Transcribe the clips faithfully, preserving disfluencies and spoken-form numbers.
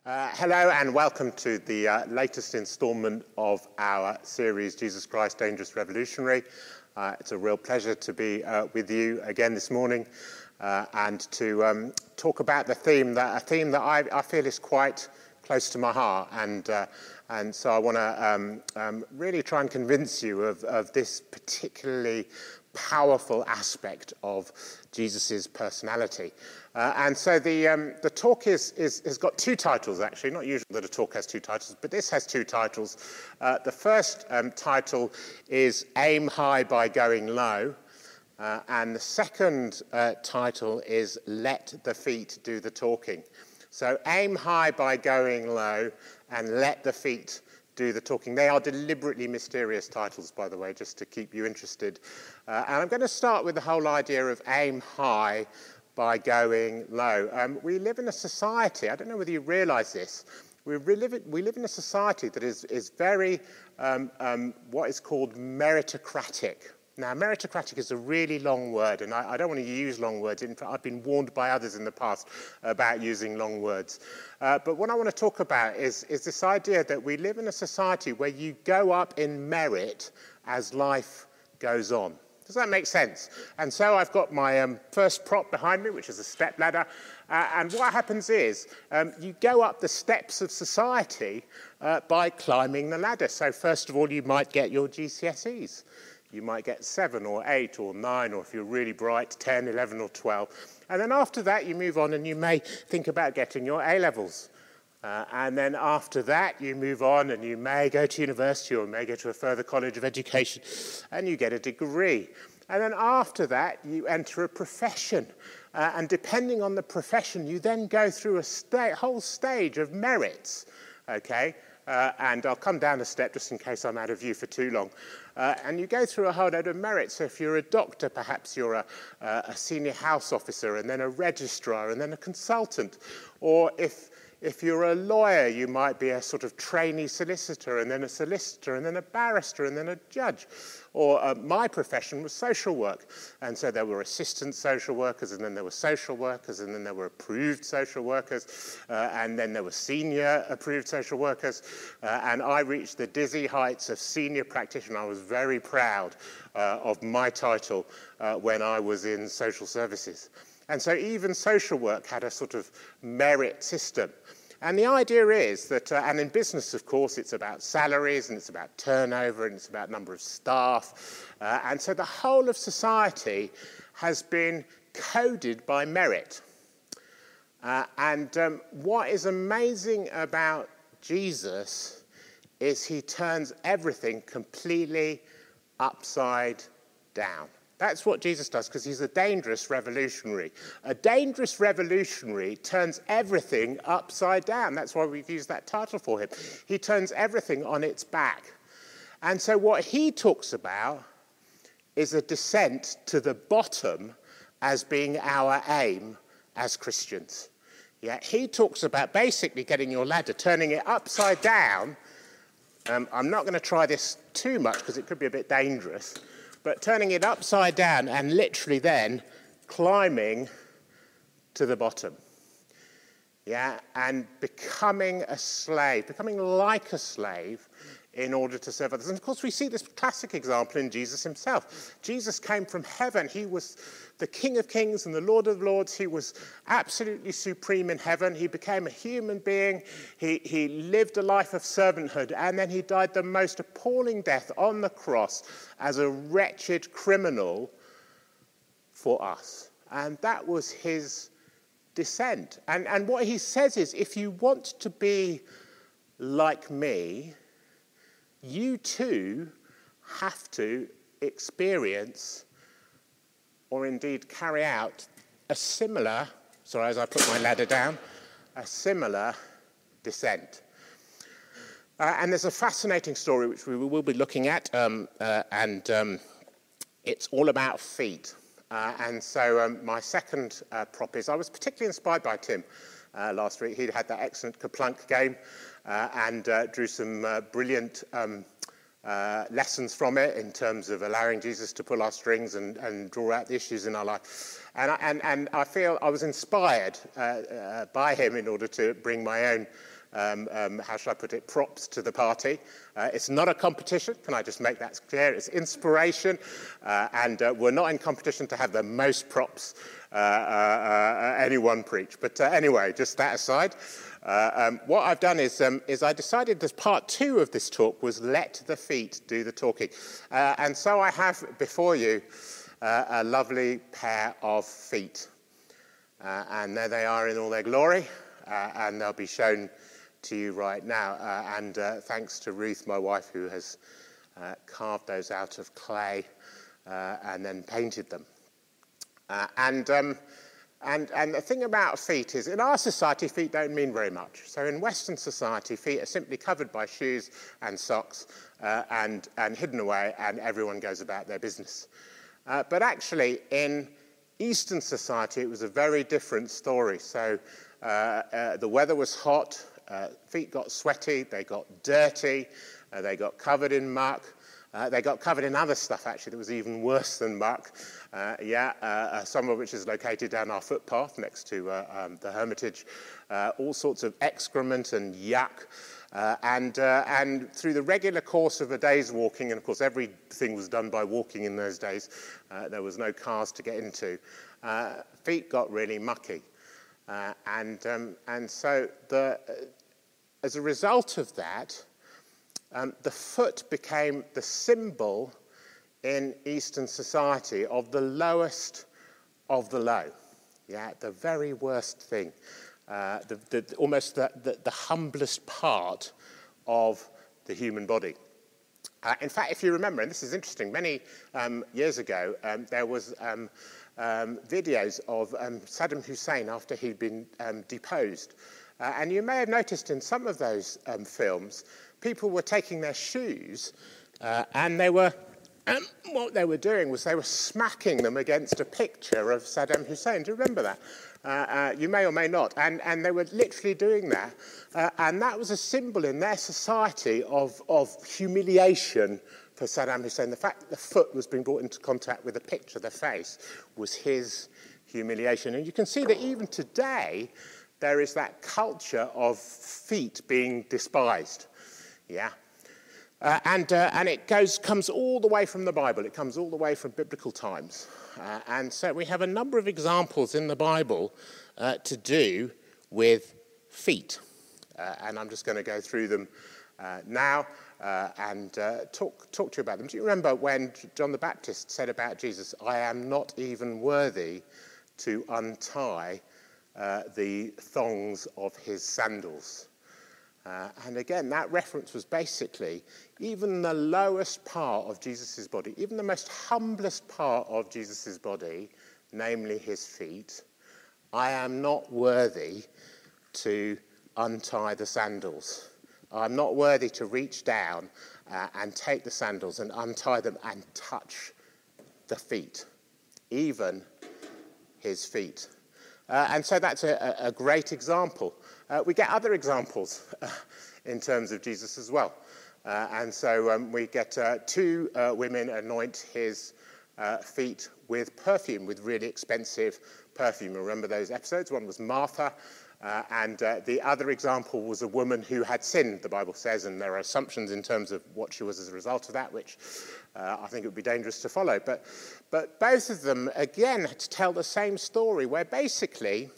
Uh, hello and welcome to the uh, latest instalment of our series, Jesus Christ, Dangerous Revolutionary. Uh, it's a real pleasure to be uh, with you again this morning uh, and to um, talk about the theme, that a theme that I, I feel is quite close to my heart. And, uh, and so I want to um, um, really try and convince you of, of this particularly powerful aspect of Jesus's personality. Uh, and so the um, the talk is, is has got two titles, actually. Not usual that a talk has two titles, but this has two titles. Uh, the first um, title is Aim High by Going Low, uh, and the second uh, title is Let the Feet Do the Talking. So aim high by going low, and let the feet do the talking. They are deliberately mysterious titles, by the way, just to keep you interested. Uh, and I'm going to start with the whole idea of aim high by going low. Um, we live in a society, I don't know whether you realise this, we live, we live in a society that is, is very, um, um, what is called meritocratic. Now, meritocratic is a really long word, and I, I don't want to use long words. In fact, I've been warned by others in the past about using long words. Uh, but what I want to talk about is, is this idea that we live in a society where you go up in merit as life goes on. Does that make sense? And so I've got my um, first prop behind me, which is a step ladder. Uh, and what happens is um, you go up the steps of society uh, by climbing the ladder. So first of all, you might get your G C S Es. You might get seven or eight or nine, or if you're really bright, ten, eleven or twelve. And then after that, you move on and you may think about getting your A-levels. Uh, and then after that, you move on and you may go to university or may go to a further college of education and you get a degree. And then after that, you enter a profession. Uh, and depending on the profession, you then go through a sta- whole stage of merits, okay? Uh, and I'll come down a step just in case I'm out of view for too long. Uh, and you go through a whole load of merits. So if you're a doctor, perhaps you're a, uh, a senior house officer, and then a registrar, and then a consultant. Or if if you're a lawyer, you might be a sort of trainee solicitor, and then a solicitor, and then a barrister, and then a judge. Or uh, my profession was social work. And so there were assistant social workers, and then there were social workers, and then there were approved social workers, uh, and then there were senior approved social workers. Uh, and I reached the dizzy heights of senior practitioner. I was very proud uh, of my title uh, when I was in social services. And so even social work had a sort of merit system. And the idea is that, uh, and in business, of course, it's about salaries, and it's about turnover, and it's about number of staff. Uh, and so the whole of society has been coded by merit. Uh, and um, what is amazing about Jesus is he turns everything completely upside down. That's what Jesus does, because he's a dangerous revolutionary. A dangerous revolutionary turns everything upside down. That's why we've used that title for him. He turns everything on its back. And so what he talks about is a descent to the bottom as being our aim as Christians. Yeah, he talks about basically getting your ladder, turning it upside down. Um, I'm not going to try this too much because it could be a bit dangerous. But turning it upside down and literally then climbing to the bottom. Yeah, and becoming a slave, becoming like a slave in order to serve others. And of course, we see this classic example in Jesus himself. Jesus came from heaven. He was the King of Kings and the Lord of Lords. He was absolutely supreme in heaven. He became a human being. He, he lived a life of servanthood, and then he died the most appalling death on the cross as a wretched criminal for us. And that was his descent. And, and what he says is, if you want to be like me, you too have to experience or indeed carry out a similar, sorry, as I put my ladder down, a similar descent. Uh, and there's a fascinating story which we will be looking at, um, uh, and um, it's all about feet. Uh, and so um, my second uh, prop is, I was particularly inspired by Tim uh, last week. He'd had that excellent Kaplunk game uh, and uh, drew some uh, brilliant um, Uh, lessons from it in terms of allowing Jesus to pull our strings and, and draw out the issues in our life. And I, and, and I feel I was inspired uh, uh, by him in order to bring my own um, um, how shall I put it, props to the party. Uh, it's not a competition, can I just make that clear? It's inspiration, uh, and uh, we're not in competition to have the most props uh, uh, uh, anyone preach. But uh, anyway, just that aside, uh, um, what I've done is, um, is I decided that part two of this talk was let the feet do the talking. Uh, and so I have before you uh, a lovely pair of feet. Uh, and there they are in all their glory, uh, and they'll be shown to you right now. Uh, and uh, thanks to Ruth, my wife, who has uh, carved those out of clay uh, and then painted them. Uh, and, um, and, and the thing about feet is, in our society, feet don't mean very much. So in Western society, feet are simply covered by shoes and socks uh, and, and hidden away, and everyone goes about their business. Uh, but actually, in Eastern society, it was a very different story. So uh, uh, the weather was hot, uh, feet got sweaty, they got dirty, uh, they got covered in muck, uh, they got covered in other stuff actually that was even worse than muck, uh, yeah, uh, uh, some of which is located down our footpath next to uh, um, the Hermitage, uh, all sorts of excrement and yuck. Uh, and, uh, and through the regular course of a day's walking, and of course everything was done by walking in those days, uh, there was no cars to get into, uh, feet got really mucky. Uh, and, um, and so the, uh, as a result of that, um, the foot became the symbol in Eastern society of the lowest of the low, yeah, the very worst thing. Uh, the, the, almost the, the, the humblest part of the human body. Uh, in fact, if you remember, and this is interesting, many um, years ago, um, there was um, um, videos of um, Saddam Hussein after he'd been um, deposed. Uh, and you may have noticed in some of those um, films, people were taking their shoes uh, and they were, um, what they were doing was they were smacking them against a picture of Saddam Hussein. Do you remember that? Uh, uh, you may or may not, and, and they were literally doing that, uh, and that was a symbol in their society of, of humiliation for Saddam Hussein. The fact that the foot was being brought into contact with a picture, the face, was his humiliation. And you can see that even today, there is that culture of feet being despised, yeah? Uh, and uh, and it goes comes all the way from the Bible. It comes all the way from biblical times. Uh, and so we have a number of examples in the Bible uh, to do with feet. Uh, and I'm just going to go through them uh, now uh, and uh, talk, talk to you about them. Do you remember when John the Baptist said about Jesus, "I am not even worthy to untie uh, the thongs of his sandals"? Uh, and again, that reference was basically even the lowest part of Jesus' body, even the most humblest part of Jesus' body, namely his feet, I am not worthy to untie the sandals. I'm not worthy to reach down uh, and take the sandals and untie them and touch the feet, even his feet. Uh, and so that's a, a great example. Uh, we get other examples uh, in terms of Jesus as well. Uh, and so um, we get uh, two uh, women anoint his uh, feet with perfume, with really expensive perfume. Remember those episodes? One was Martha, uh, and uh, the other example was a woman who had sinned, the Bible says, and there are assumptions in terms of what she was as a result of that, which uh, I think it would be dangerous to follow. But, but both of them, again, tell the same story, where basically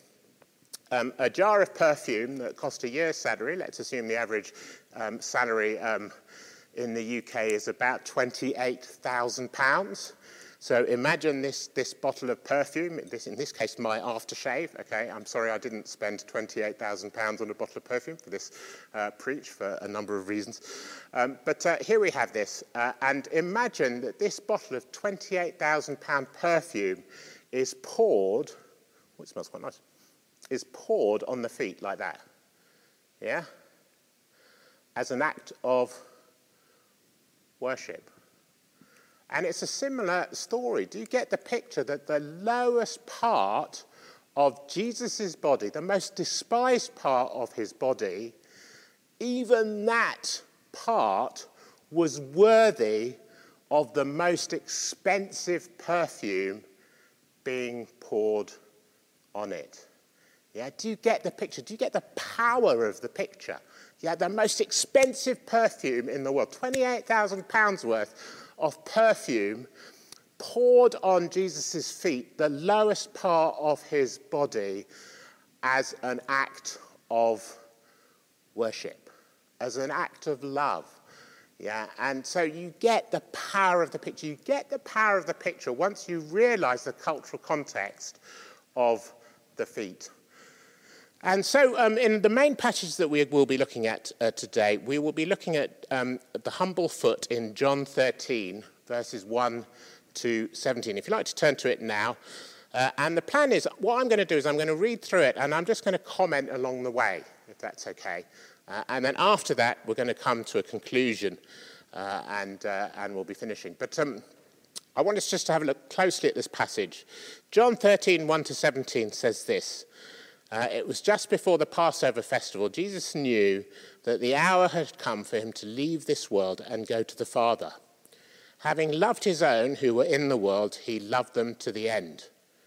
Um, a jar of perfume that cost a year's salary, let's assume the average um, salary um, in the U K is about twenty-eight thousand pounds. So imagine this, this bottle of perfume, this, in this case my aftershave, okay, I'm sorry I didn't spend twenty-eight thousand pounds on a bottle of perfume for this uh, preach for a number of reasons. Um, but uh, here we have this, uh, and imagine that this bottle of twenty-eight thousand pound perfume is poured, oh, it smells quite nice, is poured on the feet like that, yeah? As an act of worship. And it's a similar story. Do you get the picture that the lowest part of Jesus' body, the most despised part of his body, even that part was worthy of the most expensive perfume being poured on it? Yeah, do you get the picture? Do you get the power of the picture? Yeah, the most expensive perfume in the world, twenty-eight thousand pounds worth of perfume poured on Jesus' feet, the lowest part of his body, as an act of worship, as an act of love. Yeah, and so you get the power of the picture. You get the power of the picture once you realize the cultural context of the feet. And so um, in the main passage that we will be looking at uh, today, we will be looking at um, the humble foot in John thirteen, verses one to seventeen. If you'd like to turn to it now. Uh, and the plan is, what I'm going to do is I'm going to read through it, and I'm just going to comment along the way, if that's okay. Uh, and then after that, we're going to come to a conclusion, uh, and uh, and we'll be finishing. But um, I want us just to have a look closely at this passage. John thirteen, one to seventeen says this. Uh, it was just before the Passover festival. Jesus knew that the hour had come for him to leave this world and go to the Father. Having loved his own who were in the world, he loved them to the end.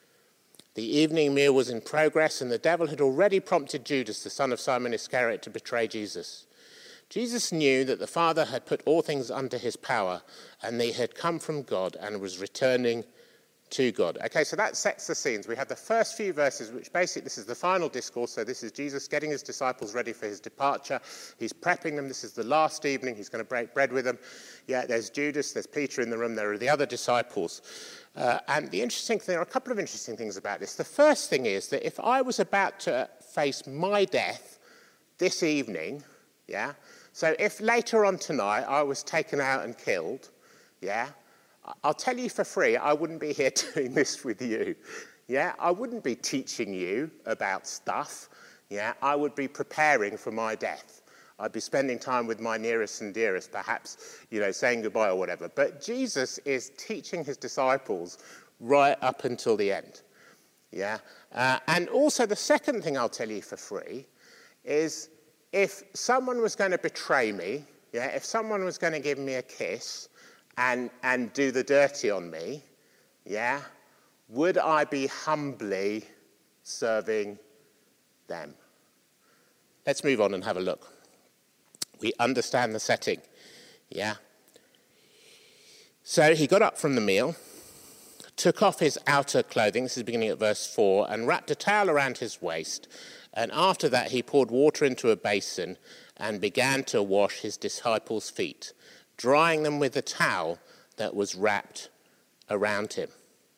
The evening meal was in progress, and the devil had already prompted Judas, the son of Simon Iscariot, to betray Jesus. Jesus knew that the Father had put all things under his power, and they had come from God and was returning to God. Okay, so that sets the scenes. We have the first few verses, which basically, this is the final discourse. So this is Jesus getting his disciples ready for his departure. He's prepping them. This is the last evening. He's going to break bread with them. Yeah, there's Judas, there's Peter in the room. There are the other disciples. Uh, and the interesting thing, there are a couple of interesting things about this. The first thing is that if I was about to face my death this evening, yeah, so if later on tonight I was taken out and killed, yeah, I'll tell you for free, I wouldn't be here doing this with you. Yeah, I wouldn't be teaching you about stuff. Yeah, I would be preparing for my death. I'd be spending time with my nearest and dearest, perhaps, you know, saying goodbye or whatever. But Jesus is teaching his disciples right up until the end. Yeah, uh, and also the second thing I'll tell you for free is if someone was going to betray me, yeah, if someone was going to give me a kiss, and and do the dirty on me, yeah, would I be humbly serving them? Let's move on and have a look. We understand the setting, yeah. So he got up from the meal, took off his outer clothing, this is beginning at verse four, and wrapped a towel around his waist, and after that he poured water into a basin and began to wash his disciples' feet, drying them with a towel that was wrapped around him.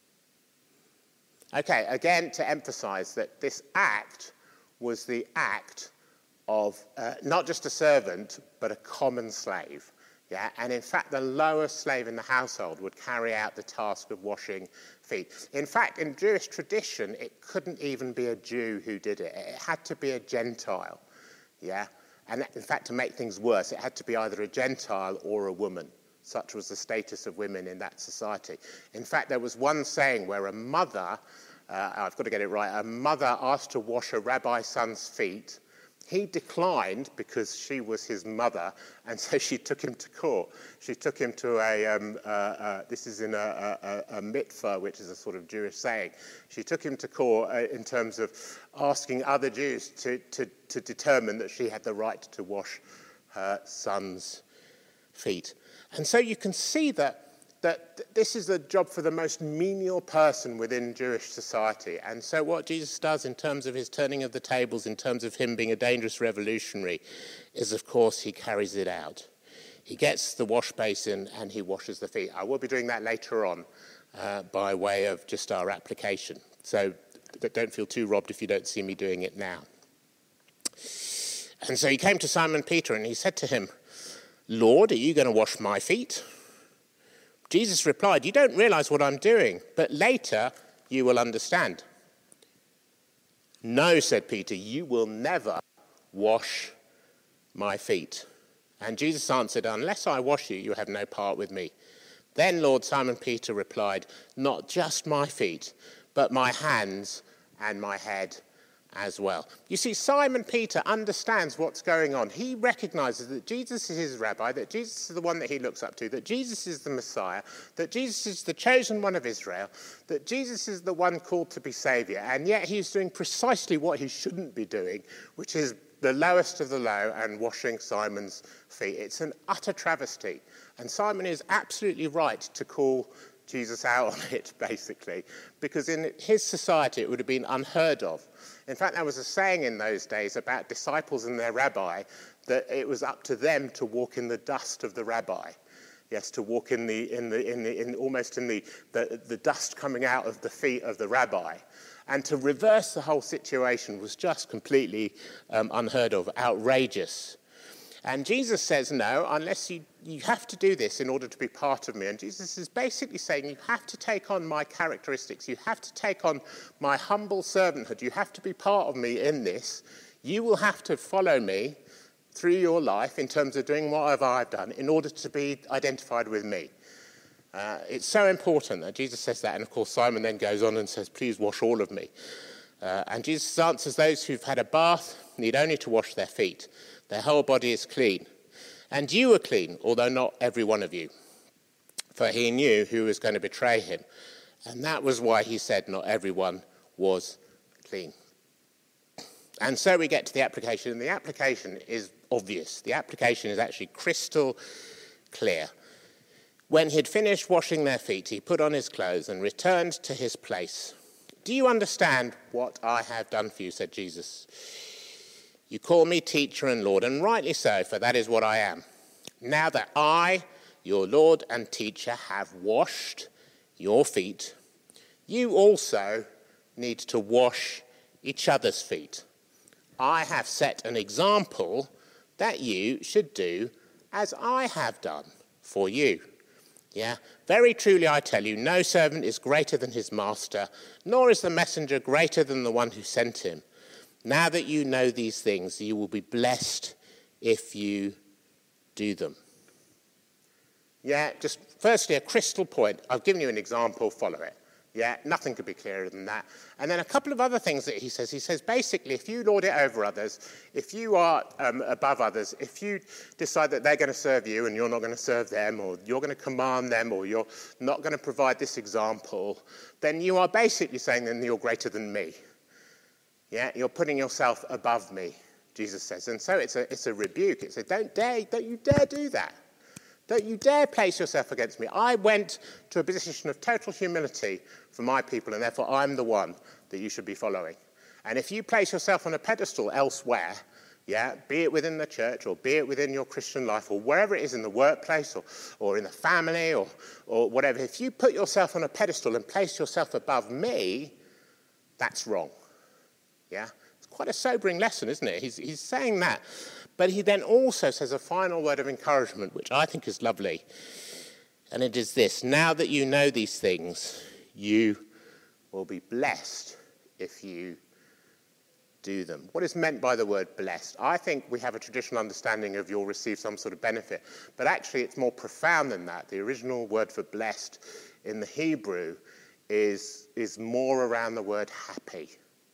Okay, again, to emphasize that this act was the act of uh, not just a servant, but a common slave. Yeah, and in fact, the lowest slave in the household would carry out the task of washing feet. In fact, in Jewish tradition, it couldn't even be a Jew who did it. It had to be a Gentile. Yeah. And in fact, to make things worse, it had to be either a Gentile or a woman. Such was the status of women in that society. In fact, there was one saying where a mother, uh, I've got to get it right, a mother asked to wash a rabbi's son's feet. He declined because she was his mother, and so she took him to court. She took him to a, um, uh, uh, this is in a, a, a mitzvah, which is a sort of Jewish saying. She took him to court uh, in terms of asking other Jews to, to, to determine that she had the right to wash her son's feet. And so you can see that that this is a job for the most menial person within Jewish society. And so what Jesus does in terms of his turning of the tables, in terms of him being a dangerous revolutionary, is, of course, he carries it out. He gets the wash basin and he washes the feet. I will be doing that later on uh, by way of just our application. So don't feel too robbed if you don't see me doing it now. And so he came to Simon Peter and he said to him, "Lord, are you going to wash my feet?" Jesus replied, "You don't realize what I'm doing, but later you will understand." "No," said Peter, "you will never wash my feet." And Jesus answered, "Unless I wash you, you have no part with me." Then Lord Simon Peter replied, "Not just my feet, but my hands and my head as well. You see, Simon Peter understands what's going on. He recognizes that Jesus is his rabbi, that Jesus is the one that he looks up to, that Jesus is the Messiah, that Jesus is the chosen one of Israel, that Jesus is the one called to be Saviour, and yet he's doing precisely what he shouldn't be doing, which is the lowest of the low and washing Simon's feet. It's an utter travesty, and Simon is absolutely right to call Jesus out on it, basically, because in his society it would have been unheard of. In fact, there was a saying in those days about disciples and their rabbi that it was up to them to walk in the dust of the rabbi. Yes, to walk in the in the in the in almost in the, the the dust coming out of the feet of the rabbi, and to reverse the whole situation was just completely um, unheard of, outrageous. And Jesus says, no, unless you, you have to do this in order to be part of me. And Jesus is basically saying you have to take on my characteristics. You have to take on my humble servanthood. You have to be part of me in this. You will have to follow me through your life in terms of doing what I've done in order to be identified with me. Uh, it's so important that Jesus says that. And of course, Simon then goes on and says, please wash all of me. Uh, and Jesus answers, those who've had a bath need only to wash their feet. Their whole body is clean. And you are clean, although not every one of you. For he knew who was going to betray him. And that was why he said not everyone was clean. And so we get to the application. And the application is obvious. The application is actually crystal clear. When he'd finished washing their feet, he put on his clothes and returned to his place. Do you understand what I have done for you, said Jesus. You call me teacher and Lord, and rightly so, for that is what I am. Now that I, your Lord and teacher, have washed your feet, you also need to wash each other's feet. I have set an example that you should do as I have done for you. Yeah, very truly I tell you, no servant is greater than his master, nor is the messenger greater than the one who sent him. Now that you know these things, you will be blessed if you do them. Yeah, just firstly, a crystal point. I've given you an example, follow it. Yeah, nothing could be clearer than that. And then a couple of other things that he says. He says, basically, if you lord it over others, if you are um, above others, if you decide that they're going to serve you and you're not going to serve them, or you're going to command them, or you're not going to provide this example, then you are basically saying then you're greater than me. Yeah, you're putting yourself above me, Jesus says. And so it's a it's a rebuke. It's a don't dare, don't you dare do that. Don't you dare place yourself against me. I went to a position of total humility for my people, and therefore I'm the one that you should be following. And if you place yourself on a pedestal elsewhere, yeah, be it within the church or be it within your Christian life or wherever it is in the workplace or, or in the family or, or whatever, if you put yourself on a pedestal and place yourself above me, that's wrong. Yeah, it's quite a sobering lesson, isn't it? He's, he's saying that. But he then also says a final word of encouragement, which I think is lovely. And it is this: now that you know these things, you will be blessed if you do them. What is meant by the word blessed? I think we have a traditional understanding of you'll receive some sort of benefit. But actually it's more profound than that. The original word for blessed in the Hebrew is, is more around the word happy.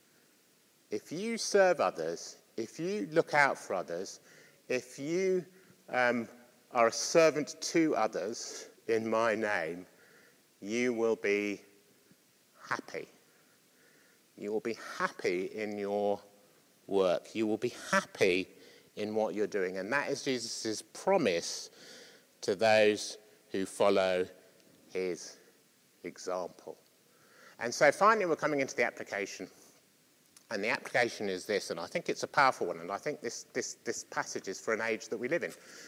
If you serve others, if you look out for others, if you um, are a servant to others in my name, you will be happy. You will be happy in your work. You will be happy in what you're doing. And that is Jesus' promise to those who follow his example. And so finally we're coming into the application. And the application is this, and I think it's a powerful one, and I think this this, this passage is for an age that we live in.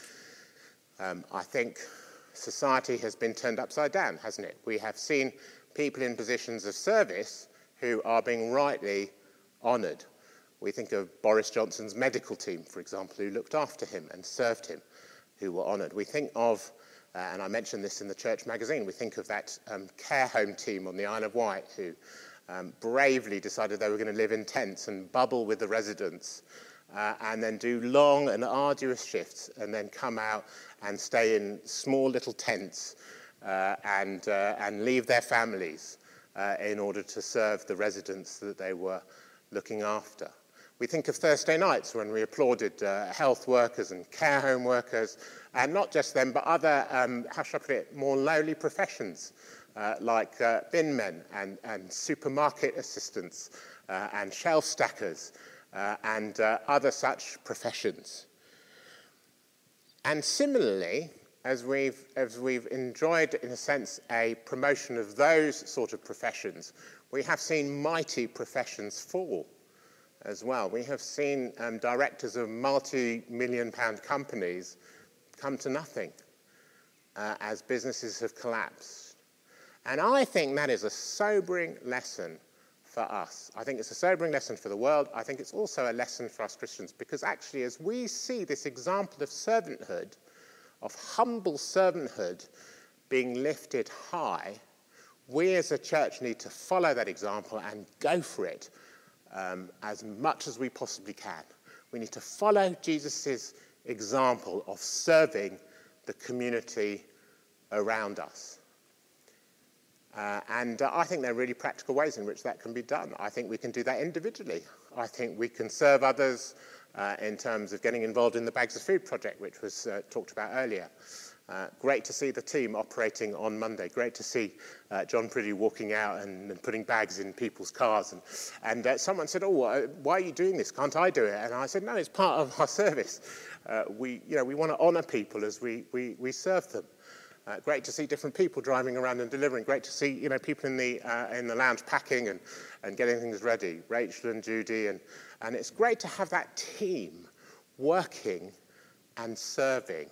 Um, I think society has been turned upside down, hasn't it? We have seen people in positions of service who are being rightly honoured. We think of Boris Johnson's medical team, for example, who looked after him and served him, who were honoured. We think of, uh, and I mentioned this in the church magazine, we think of that um, care home team on the Isle of Wight who Um, bravely decided they were going to live in tents and bubble with the residents uh, and then do long and arduous shifts and then come out and stay in small little tents uh, and, uh, and leave their families uh, in order to serve the residents that they were looking after. We think of Thursday nights when we applauded uh, health workers and care home workers, and not just them, but other, um, how shall I put it, more lowly professions, uh, like uh, bin men and, and supermarket assistants uh, and shelf stackers uh, and uh, other such professions. And similarly, as we've, as we've enjoyed, in a sense, a promotion of those sort of professions, we have seen mighty professions fall as well. We have seen um, directors of multi-million pound companies come to nothing uh, as businesses have collapsed. And I think that is a sobering lesson for us. I think it's a sobering lesson for the world. I think it's also a lesson for us Christians, because actually as we see this example of servanthood, of humble servanthood being lifted high, we as a church need to follow that example and go for it um, as much as we possibly can. We need to follow Jesus' example of serving the community around us. Uh, and uh, I think there are really practical ways in which that can be done. I think we can do that individually. I think we can serve others uh, in terms of getting involved in the Bags of Food project, which was uh, talked about earlier. Uh, great to see the team operating on Monday. Great to see uh, John Priddy walking out and, and putting bags in people's cars. And, and uh, someone said, oh, why are you doing this? Can't I do it? And I said, no, it's part of our service. Uh, we, you know, we want to honour people as we, we, we serve them. Uh, great to see different people driving around and delivering. Great to see, you know, people in the uh, in the lounge packing and, and getting things ready. Rachel and Judy. And, and it's great to have that team working and serving.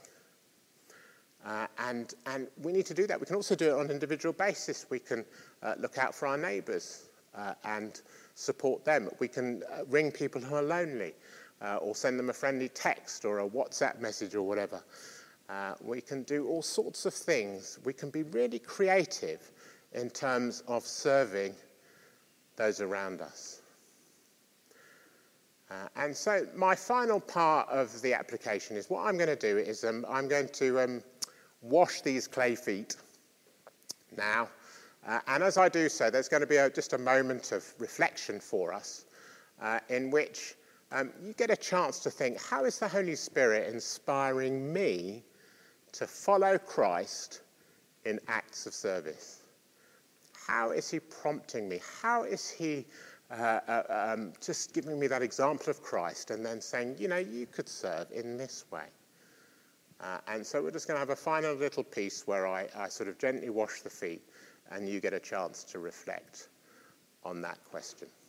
Uh, and, and we need to do that. We can also do it on an individual basis. We can uh, look out for our neighbours uh, and support them. We can uh, ring people who are lonely uh, or send them a friendly text or a WhatsApp message or whatever. Uh, we can do all sorts of things. We can be really creative in terms of serving those around us. Uh, and so my final part of the application is what I'm going to do is um, I'm going to um, wash these clay feet now. Uh, and as I do so, there's going to be a, just a moment of reflection for us uh, in which um, you get a chance to think, how is the Holy Spirit inspiring me to follow Christ in acts of service? How is he prompting me? How is he uh, uh, um, just giving me that example of Christ and then saying, you know, you could serve in this way? Uh, and so we're just going to have a final little piece where I, I sort of gently wash the feet and you get a chance to reflect on that question.